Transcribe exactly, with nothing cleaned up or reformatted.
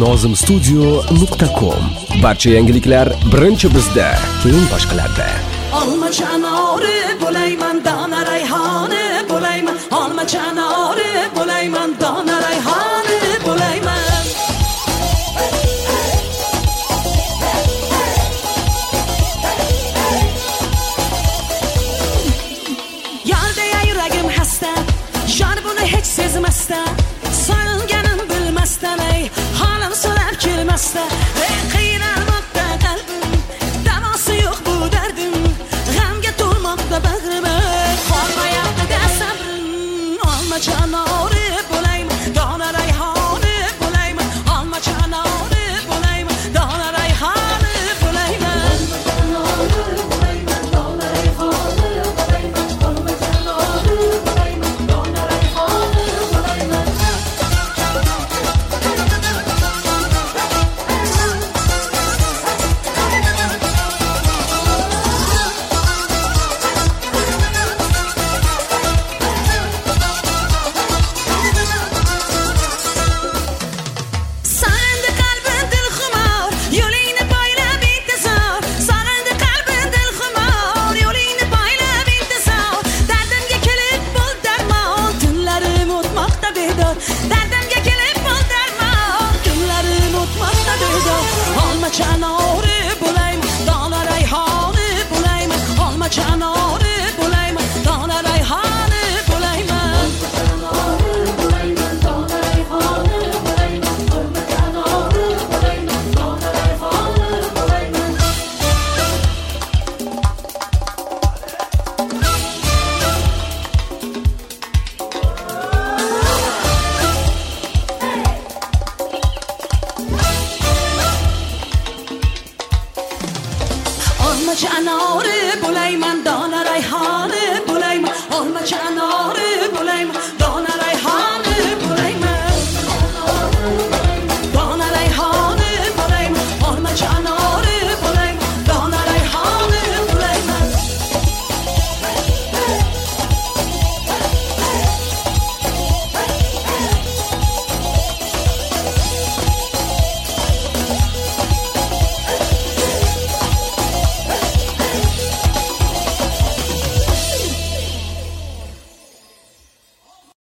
nozim studio nuqta com. Barcha yangiliklar birinchi bizda, keyin boshqalarda. Olma chanori bo'layman, dona rayhoni bo'layman. Olma chanori bo'layman, dona rayhoni bo'layman. Yolda yuragim hasta, jon buni hech sezmasdan, so'yilganim bilmasdan, ey holim so'rab kelmasdan, ey qiynalmoqda qalbim, davosi yo'q bu dardim, g'amga to'lmoqda bag'rim, qolmayapti sabrim. Olma chanori bo'layman, dona rayhoni bo'layman. Olma chanori bo'layman, dona rayhoni bo'layman. Chanori bo'layman, dona rayhoni bo'layman. Olma chanori bo'layman, dona rayhoni bo'layman. Olma chanori bo'layman, dona rayhoni bo'layman. Olma chanori bo'layman, dona rayhoni bo'layman. Olma chanori